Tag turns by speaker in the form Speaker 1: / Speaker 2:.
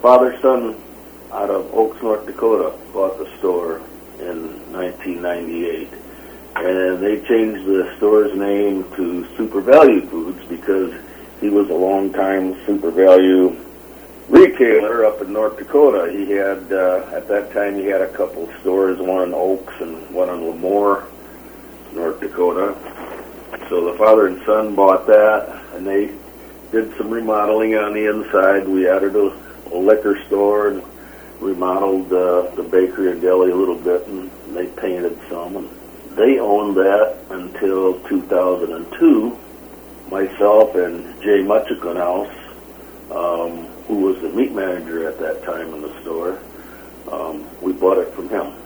Speaker 1: father-son out of Oaks, North Dakota, bought the store in 1998. And they changed the store's name to Super Value Foods because he was a long-time Super Value retailer up in North Dakota. He had, at that time, he had a couple stores, one in Oaks and one in Lemoore, North Dakota. So the father and son bought that, and they did some remodeling on the inside. We added a liquor store and remodeled the bakery and deli a little bit, and they painted some. And they owned that until 2002. Myself and Jay Mutchikenhouse, who was the meat manager at that time in the store, we bought it from him.